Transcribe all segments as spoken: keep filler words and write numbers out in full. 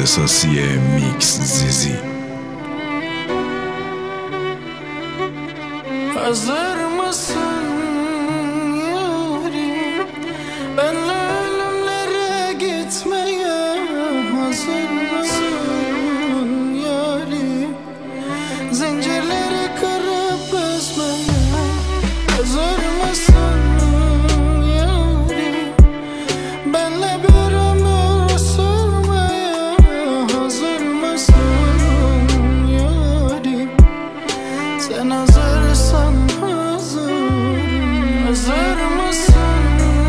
اختصاصی میکس زیزی. Hazır mısın yarim? Benle ölümlere gitmeye hazır mısın yarim? Zincirleri kırıp ezmeye hazır mısın yarim? Benle bir ömür sürmeye hazır mısın yarim? Sen hazırsan hazır, hazır mısın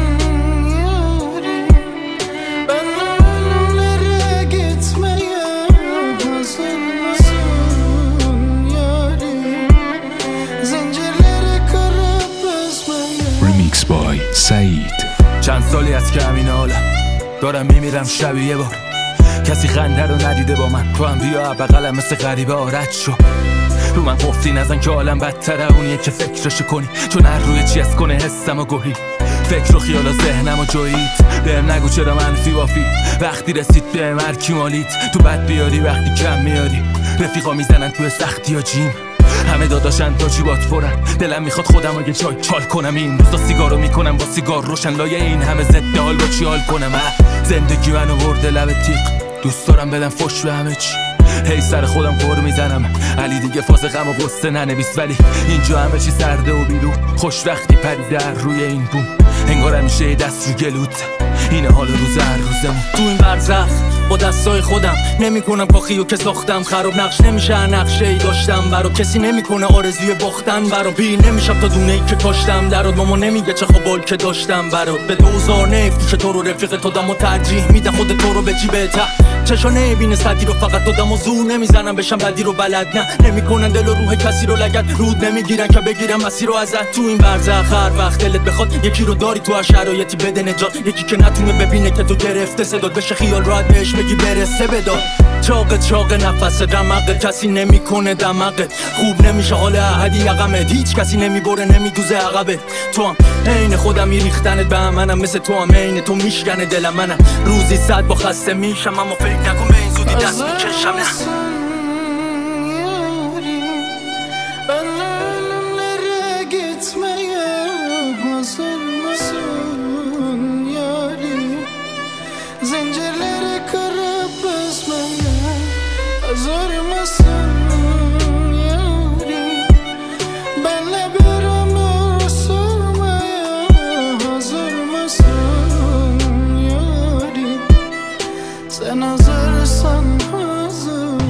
yarim? Benle ölümlere gitmeye hazır mısın yarim? Zincirleri kırıp ezmeye. Remix by سعید. چند سالی از که همین حالا دارم میمیرم شبیه یه بار. کسی خنده رو ندیده با من، تو هم بیا بغلم مثل غریبه آرد شو. رو من قفلی نزن که عالم بدتره اونیه که فکرشو کنی، چون هر روی چی از کنه حسم و گوهی. فکر و خیال و ذهنم و جویید، بهم نگو چرا منفی وافی. وقتی رسید بهم هر کی مالید، تو بد بیاری وقتی کم میاری. رفیقا میزنن توی سختی یا جیم، همه داداشن تا جیبات پرن. دلم میخواد خودم اگه جای چال کنم، این روزا سیگارو میکنم با سیگار روشن، لایه این همه ضد حال با چی حال کنم. زندگی منو برده لب تیغ، دوست دارم بدم فش به همه چی. هی سر خودم قر میزنم، علی دیگه فاز غم و غصه ننویس، ولی اینجا همه چی سرده و بیرون. خوش وقتی پریده در روی این بوم، انگار همیشه دست رو گلوت. اینه حال روز هر روزمون. تو این برزخ با دستای خودم نمیکنم کاخیو که ساختم خراب، نقش نمیشه نقشه ای داشتم برام، کسی نمیکنه آرزوی باختن برام. پیر نمیشم تا دونه ای که کاشتم درات، ماما نمیگه چه خوبال که داشتم برات. به دوزار نفروشه تو رو رفیق تو دم و ترجیح میدن خود تو رو به جیبت. چشا نبینه صدی رو فقط دادم و زور نمیزنم بشم بدی رو بلد، نه نمیکنن دل و روح کسی رو لگد، رود نمیگیرن که بگیرم مسیر رو ازت. تو این برزخ هر وقت دلت بخواد یکی رو داری تو هر شرایطی بده نجات، یکی که نتونه ببینه که تو گرفته صدات بشه خیال راحت بهش بگی برسه بداد. چاق چاق نفس رمقت کسی نمیکنه دمقت، خوب نمیشه حال احدی یقمت، هیچ کسی نمیبره نمیدوزه عقبت. تو هم عین خودم میریختنت به هم، منم مثل تو هم عین تو میشکنه دلم. منم روزی صد با خسته میشم اما فکر نکن به این زودی دست میکشم. نه Benle ölümlere gitmeye hazır mısın yarim? Zincirleri kırıp ezmeye hazır mısın yarim? Benle bir ömür sürmeye hazır mısın yarim? Sen hazırsan hazır.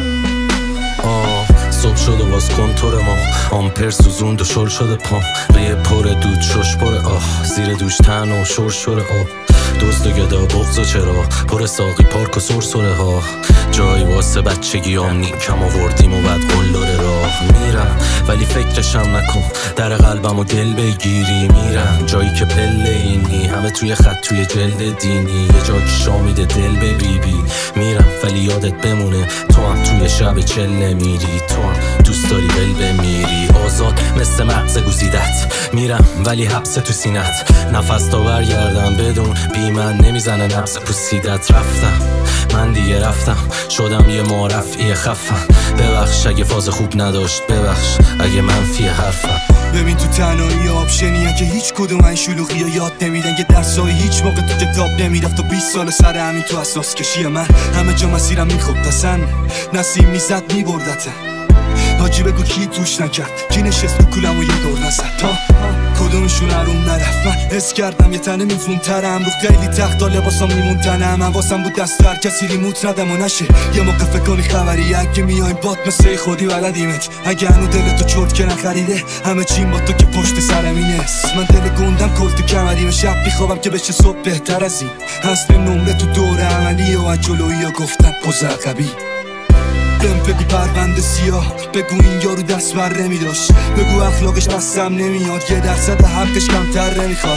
صبح شده باز کنتور ما، آمپر سوزوند و شل شده پام، ریه پر دود شش پر آه، زیر دوش تن و شور شور آب. دوست و گدا بغض و چرا پر ساقی پارک و سرسره ها، جایی واسه بچگیام نیکم آوردیم و بعد قلدر راه. میرم ولی فکرشم نکن در قلبم و دل بگیری، میرم جایی که پله اینی همه توی خط توی جلد دینی، یه جا که شامیده دل به بی بی. میرم ولی یادت بمونه تو هم توی شب چل نمیری، تو هم دوست داری ول بمیری. آزاد مثل مغز گزیدت، میرم ولی حبس تو سینت، نفس تا برگردم بدون بی من نمیزنه نفس پوسیدت. رفتم من دیگه رفتم، شدم یه معرفی خفم، ببخش اگه فاز خوب نداشت، ببخش اگه منفی حرفم. ببین تو تنهایی آبشنیه که هیچ کدوم این شلوغی ها یاد نمیدن، که درسایی هیچ موقع تو کتاب نمیرفت و بیست سال سر همین تو اساس کشی من. همه جا مسیرم میخوب تسن، نسیم میزد میبردتن، حاجی بگو کی توش نکرد، کی نشست تو کولم و یه دور نزد. تا کدومشون اروم نرفت، من حس کردم یه تنه میزون ترم، رو خیلی تخت ها لباسام میمون تنم. من واسم بود دست هر کسی ریموت ندم و نشه یه موقع فکر کنی خبری، اگه میایم باد مثل خودی بلدیمت، اگه هنو دلتو چرت که نخریده همه چیم با تو که پشت سرمینه. من دل گندم کلت کمریم، شب بیخوابم که بشه صبح بهتر از این. حسن نمره تو دور عملی و از جلویی ها گفتن پوز عقبی. بهم بگو پرونده سیاه، بگو این یارو دست بر نمیداشت، بگو اخلاقش بستم نمیاد، یه درصد حقش کمتر نمیخواد.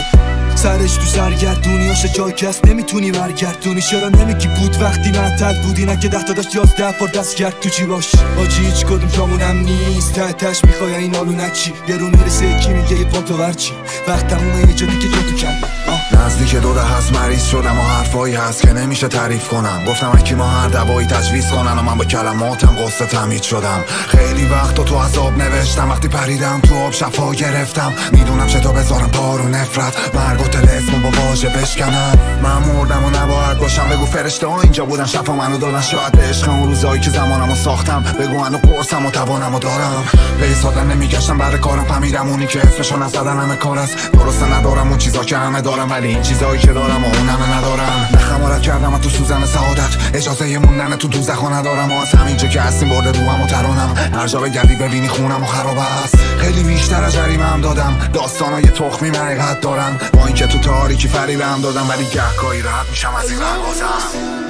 سرش تو سرگردونیاش جای کس نمیتونی برگردونی. چرا نمیگی بود وقتی من تل بودی نه که ده تا داشت یازده بار دست کرد تو جیباش. آجی هیچ کدوم جامونم نیست ته تش میخوای این آلو نچی. یه رو میرسه یکی میگه یه پانتو ورچی. وقت تمومه یه جا دیگه جا تو کندم. نزدیک دوره هست مریض شدم و حرفایی هست که نمیشه تعریف کنم. گفتم اکی ما هر دوایی تجویز کنن و من با کلماتم قصه تمید شدم. خیلی وقت تو عذاب نوشتم وقتی پریدم تو آب شفا گرفتم. میدونم چطور بذارم پارو نفرت مرگ و تلسمو با واژه بشکنم. من مردم و نباید باشم بگو فرشته ها اینجا بودن شفا منو دادن. شاید به عشق اون روزایی که زمانمو ساختم بگو منو قرصم و توانمو دارم. به ایستادن نمیگشتم بعد کارم فهمیدم اونی که اسمشو نزدن همه کار است. درسته ندارم اون چیزا که همه دارم ولی این چیزایی که دارم و اون همه ندارم. نخمارت کردم و تو سوزن سعادت اجازه موندن تو دوزخو ندارم. و از همینجا که هستیم برده روحم و ترانم. هر جا بگردی ببینی خونم و خراب است. خیلی بیشتر از جریمه هم دادم. داستانای تخمی حقیقت دارن با اینکه تو تاریکی فریبم دادم ولی گهگاهی راحت میشم از این رنگازم.